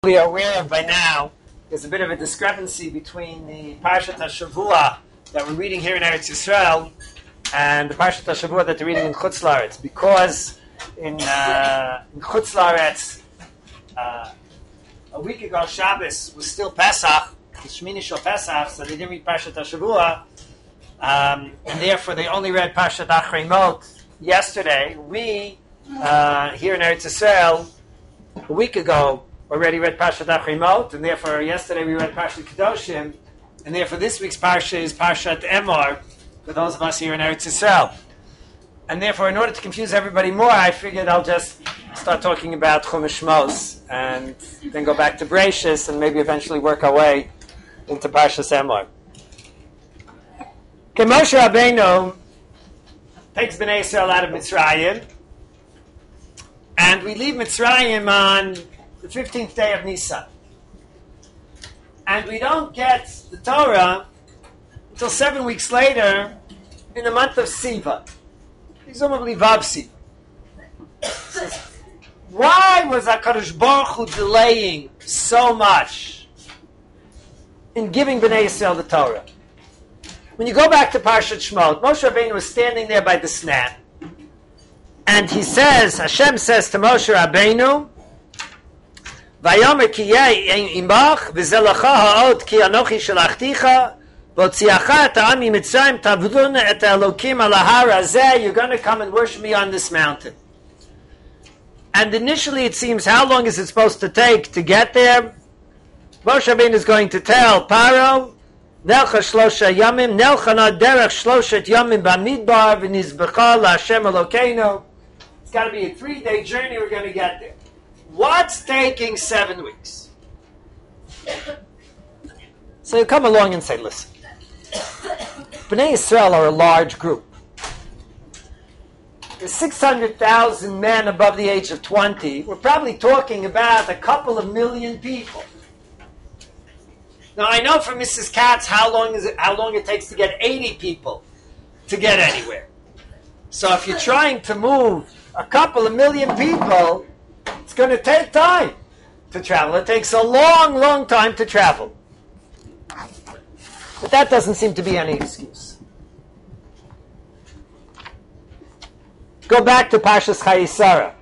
We are aware of by now, there's a bit of a discrepancy between the Parshat HaShavua that we're reading here in Eretz Yisrael and the Parshat HaShavua that they're reading in Chutz La'aretz. Because in Chutz La'aretz, a week ago Shabbos was still Pesach, the Shmini Shel Pesach, so they didn't read Parshat HaShavua, and therefore they only read Parshat Achrei Mot yesterday. We, here in Eretz Yisrael, a week ago, already read Parshat Achrei Mot, and therefore yesterday we read Parshat Kedoshim, and therefore this week's Parsha is Parshat Emor, for those of us here in Eretz Yisrael. And therefore, in order to confuse everybody more, I figured I'll just start talking about Chumash Shmos, and then go back to Bereishis, and maybe eventually work our way into Parshat Emor. Okay, Moshe Rabbeinu takes Bnei Yisrael out of Mitzrayim, and we leave Mitzrayim on the 15th day of Nisan. And we don't get the Torah until 7 weeks later in the month of Siva. Presumably Vav Siva. Why was HaKadosh Baruch Hu delaying so much in giving Bnei Yisrael the Torah? When you go back to Parshat Shmot, Moshe Rabbeinu was standing there by the sneh, and he says, Hashem says to Moshe Rabbeinu, Vayomer ki yeh imach v'zeh ha'od ki anochi shalachticha v'otziacha et ha'am mitzrayim tavdun et Elokim al ha'ar hazeh. You're going to come and worship me on this mountain. And initially it seems, how long is it supposed to take to get there? Moshe Rabbeinu is going to tell Paro, Nelcha shlosha yamim, Nelcha na derech shloshet yamim b'midbar v'nizbecha la'Hashem Elokeinu. It's got to be a 3-day journey. We're going to get there. What's taking 7 weeks? So you come along and say, listen, Bnei Yisrael are a large group. There's 600,000 men above the age of 20. We're probably talking about a couple of million people. Now I know from Mrs. Katz how long it takes to get 80 people to get anywhere. So if you're trying to move a couple of million people, it's going to take time to travel. It takes a long, long time to travel. But that doesn't seem to be any excuse. Go back to Parshas Chayei.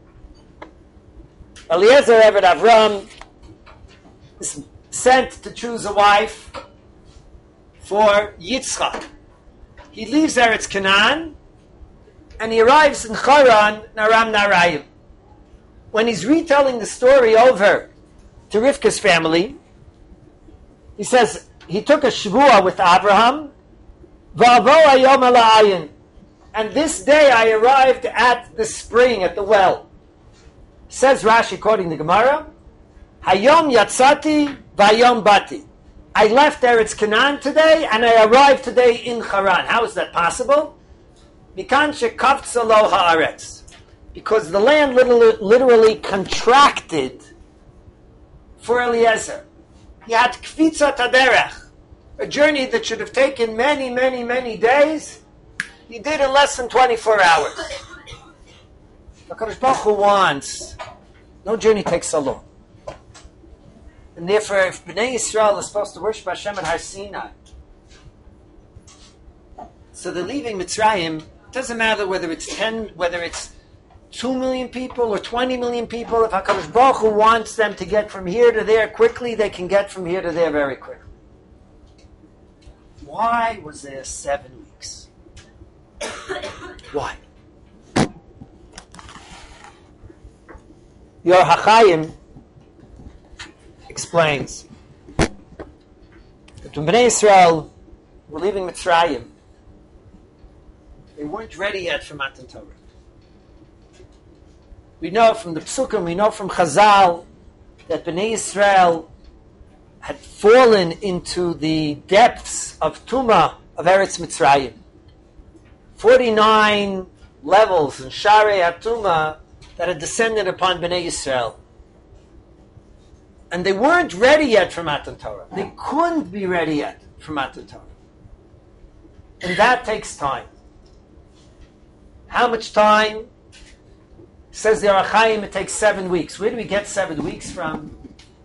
Eliezer Eved Avram is sent to choose a wife for Yitzchak. He leaves Eretz Canaan and he arrives in Charan, Naram Narayim. When he's retelling the story over to Rivka's family, he says, he took a Shavua with Abraham, V'avo hayom ala'ayin, and this day I arrived at the spring, at the well. Says Rashi, quoting the Gemara, Hayom yatzati v'hayom bati. I left Eretz Canaan today, and I arrived today in Haran. How is that possible? Mikan shekavtza lo haaretz. Because the land literally contracted for Eliezer. He had kvitzat haderech, a journey that should have taken many, many, many days. He did in less than 24 hours. HaKadosh Baruch Hu wants, no journey takes so long. And therefore, if Bnei Yisrael is supposed to worship Hashem at Har Sinai, so they're leaving Mitzrayim. It doesn't matter whether it's 2 million people or 20 million people. If HaKadosh Baruch Hu wants them to get from here to there quickly, they can get from here to there very quickly. Why was there 7 weeks? Why? Yor HaChaim explains that when Bnei Yisrael were leaving Mitzrayim, they weren't ready yet for Matan Torah. We know from the Psukim, we know from Chazal, that Bnei Yisrael had fallen into the depths of Tumah of Eretz Mitzrayim. 49 levels in Sharei HaTumah that had descended upon Bnei Yisrael. And they weren't ready yet for Matan Torah. They couldn't be ready yet for Matan Torah. And that takes time. How much time? Says the Arachayim, it takes 7 weeks. Where do we get 7 weeks from?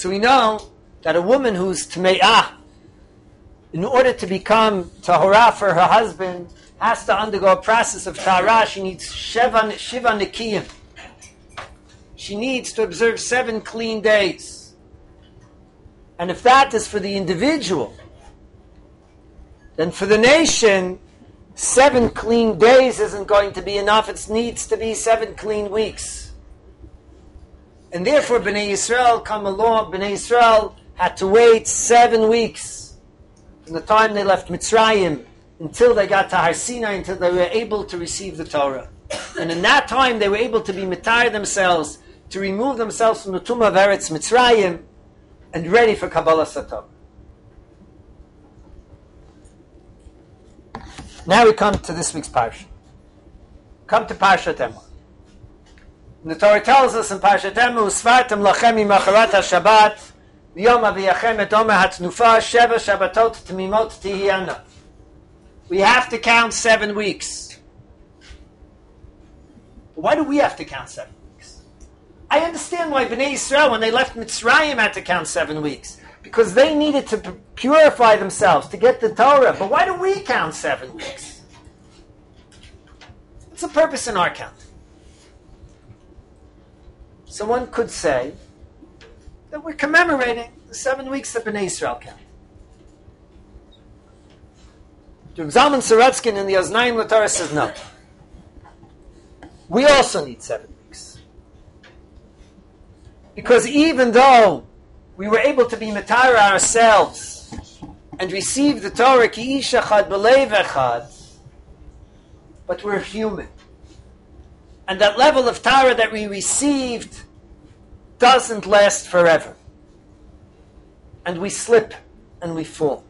So we know that a woman who's Tme'ah, in order to become Tahorah for her husband, has to undergo a process of Tahara. She needs Shiva Nikiyim. She needs to observe 7 clean days. And if that is for the individual, then for the nation, 7 clean days isn't going to be enough. It needs to be 7 clean weeks. And therefore, Bnei Yisrael come along. Bnei Yisrael had to wait 7 weeks from the time they left Mitzrayim until they got to Har Sinai, until they were able to receive the Torah. And in that time, they were able to be mitar themselves, to remove themselves from the Tumah of Eretz Mitzrayim, and ready for Kabbalah Satorah. Now we come to this week's parsha. Come to Parshat Emor. The Torah tells us in Parshat Emor, "Usvartem lachem imacharat haShabbat, v'yom aviyachem et omer hatnufa, sheva Shabbatot tmimot tihiyana." We have to count 7 weeks. But why do we have to count 7 weeks? I understand why Bnei Yisrael, when they left Mitzrayim, had to count 7 weeks. Because they needed to purify themselves to get the Torah. But why do we count 7 weeks? What's the purpose in our count? So one could say that we're commemorating the 7 weeks that Bnei Yisrael count. Reb Zalman Sorotzkin in the Oznaim L'Torah says no. We also need 7 weeks. Because even though we were able to be Matara ourselves and receive the Torah ki ish echad b'leiv echad, but we're human. And that level of Torah that we received doesn't last forever. And we slip and we fall.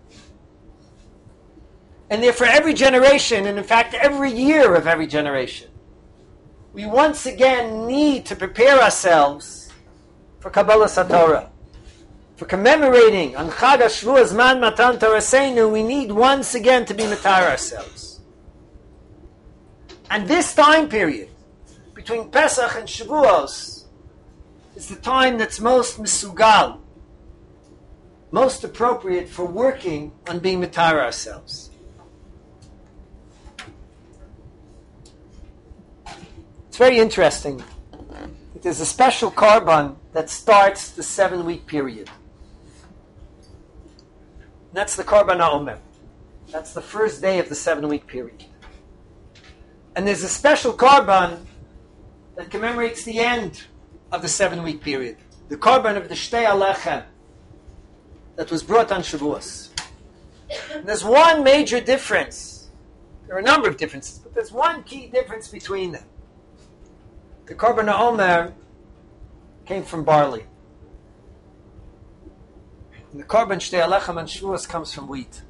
And therefore every generation, and in fact every year of every generation, we once again need to prepare ourselves for Kabbalah Satorah. For commemorating on Chag HaShavuos Zman Matan Toraseinu, we need once again to be matar ourselves. And this time period, between Pesach and Shavuos, is the time that's most misugal, most appropriate for working on being matar ourselves. It's very interesting. There's a special korban that starts the 7-week period. That's the Korban HaOmer. That's the first day of the 7-week period. And there's a special Korban that commemorates the end of the 7-week period. The Korban of the Shtei Alechem that was brought on Shavuos. And there's one major difference. There are a number of differences, but there's one key difference between them. The Korban HaOmer came from barley. And the Korban Shtei Alechem and Shavuos comes from wheat.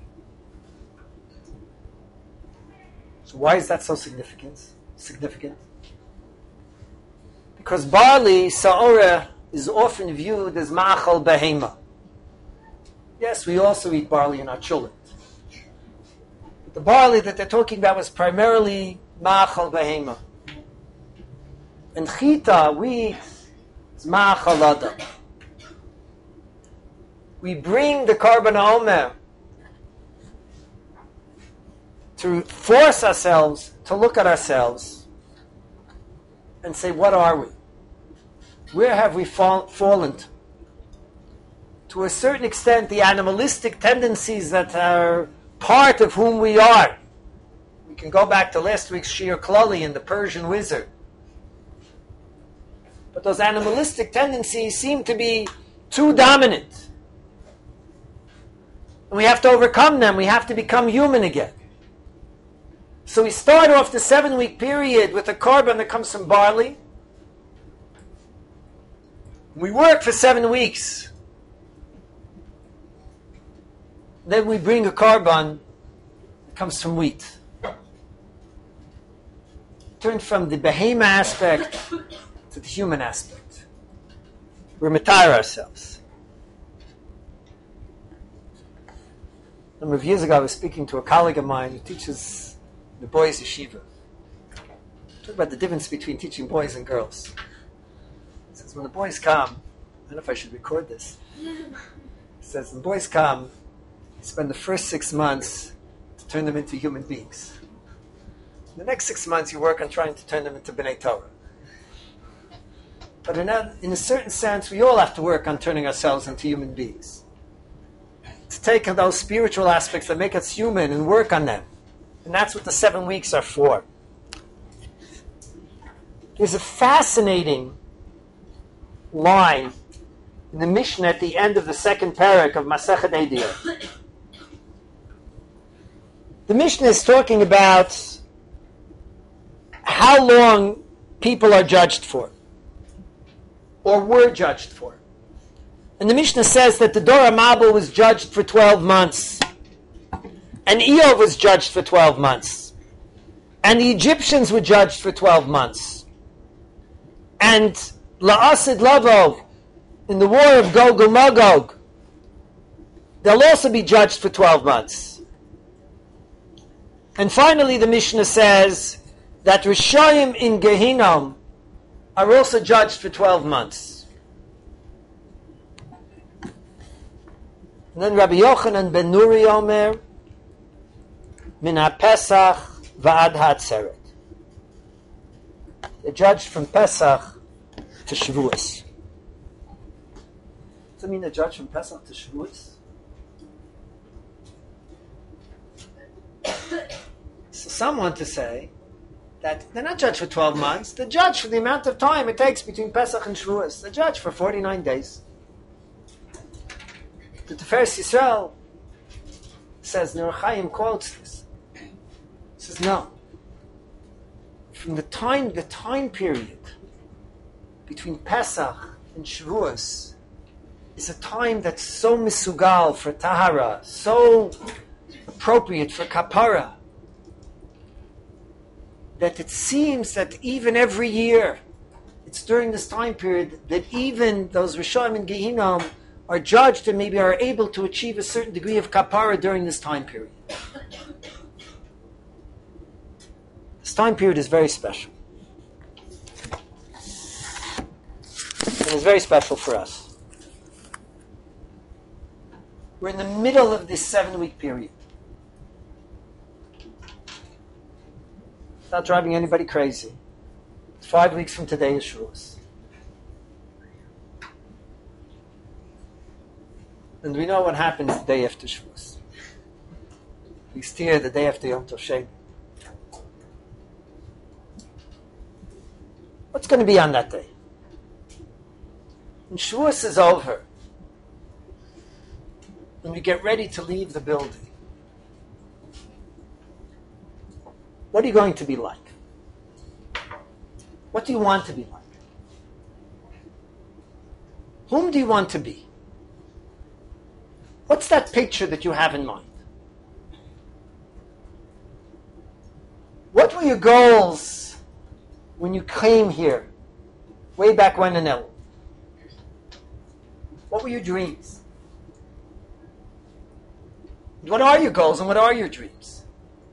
So why is that so significant? Because barley, Sa'orah, is often viewed as Ma'achal Behema. Yes, we also eat barley in our chulent. But the barley that they're talking about was primarily Ma'achal Behema. And Chita, wheat, is Ma'achal Adam. We bring the Korban HaOmer to force ourselves to look at ourselves and say, what are we? Where have we fallen to? To a certain extent, the animalistic tendencies that are part of whom we are. We can go back to last week's Shir Klali and the Persian wizard. But those animalistic tendencies seem to be too dominant. And we have to overcome them. We have to become human again. So we start off the 7-week period with a korban that comes from barley. We work for 7 weeks. Then we bring a korban that comes from wheat. Turn from the behema aspect to the human aspect. We're matar ourselves. A number of years ago, I was speaking to a colleague of mine who teaches the boys' yeshiva. Talk about the difference between teaching boys and girls. He says when the boys come, don't know if I should record this. It says, the boys come, spend the first 6 months to turn them into human beings. The next 6 months you work on trying to turn them into B'nai Torah. But in a certain sense, we all have to work on turning ourselves into human beings. To take those spiritual aspects that make us human and work on them. And that's what the 7 weeks are for. There's a fascinating line in the Mishnah at the end of the second parak of Masechet Eidah. The Mishnah is talking about how long people are judged for, or were judged for. And the Mishnah says that the Dor HaMabul was judged for 12 months, and Eov was judged for 12 months, and the Egyptians were judged for 12 months, and La'asid Lavo, in the war of Gog and Magog, they'll also be judged for 12 months. And finally the Mishnah says that Rishayim in Gehinnom are also judged for 12 months. And then Rabbi Yochanan ben Nuri Omer, Min HaPesach va'ad HaAtzeret. They're judged from Pesach to Shavuos. Does that mean they're judged from Pesach to Shavuos? So some want to say that they're not judged for 12 months. They're judged for the amount of time it takes between Pesach and Shavuos. They're judged for 49 days. The Tiferes Yisrael says, Nir Chaim quotes this. He says, no. From the time period between Pesach and Shavuos is a time that's so misugal for Tahara, so appropriate for Kapara, that it seems that even every year, it's during this time period that even those Rishayim and Gehinnom are judged and maybe are able to achieve a certain degree of Kapara during this time period. This time period is very special. And it's very special for us. We're in the middle of this 7-week period. Not driving anybody crazy. 5 weeks from today is Shavuos. And we know what happens the day after Shavuos. We steer the day after Yom Tov Sheni. What's going to be on that day? When Shavuos is over, when we get ready to leave the building, what are you going to be like? What do you want to be like? Whom do you want to be? What's that picture that you have in mind? What were your goals when you came here, way back when in El? What were your dreams? What are your goals and what are your dreams?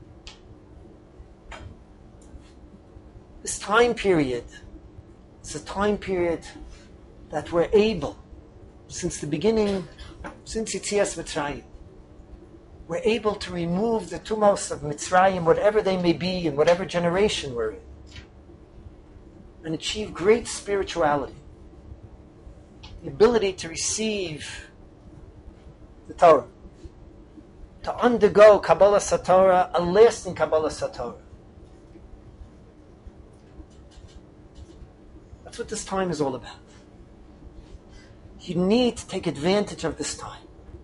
This time period is a time period that we're able, since the beginning, since Yetzias Mitzrayim, we're able to remove the tumults of Mitzrayim, whatever they may be, in whatever generation we're in, and achieve great spirituality. The ability to receive the Torah, to undergo Kabbalah Satorah, a lasting Kabbalah Satorah. That's what this time is all about. You need to take advantage of this time.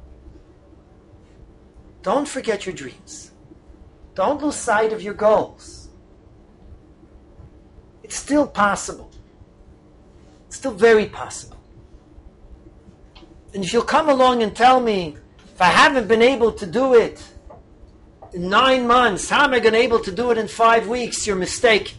Don't forget your dreams. Don't lose sight of your goals. It's still possible. It's still very possible. And if you'll come along and tell me, if I haven't been able to do it in 9 months, how am I going to be able to do it in 5 weeks? You're mistaken.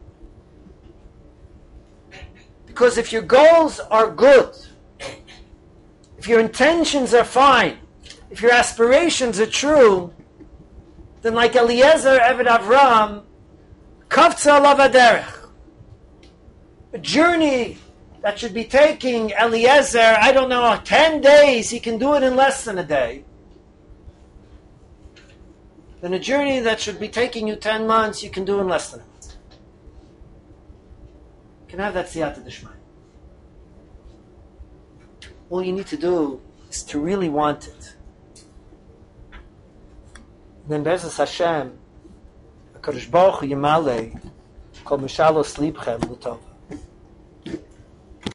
Because if your goals are good, if your intentions are fine, if your aspirations are true, then like Eliezer Eved Avram, Kavtza Alav Haderech, a journey that should be taking Eliezer, I don't know, 10 days, he can do it in less than a day. Then a journey that should be taking you 10 months, you can do in less than a month. You can have that siyata d'shmaya. All you need to do is to really want it. Then Be'ezus Hashem, HaKadosh Baruch Hu Yimalei Kol Mishalos Libchem L'Tova.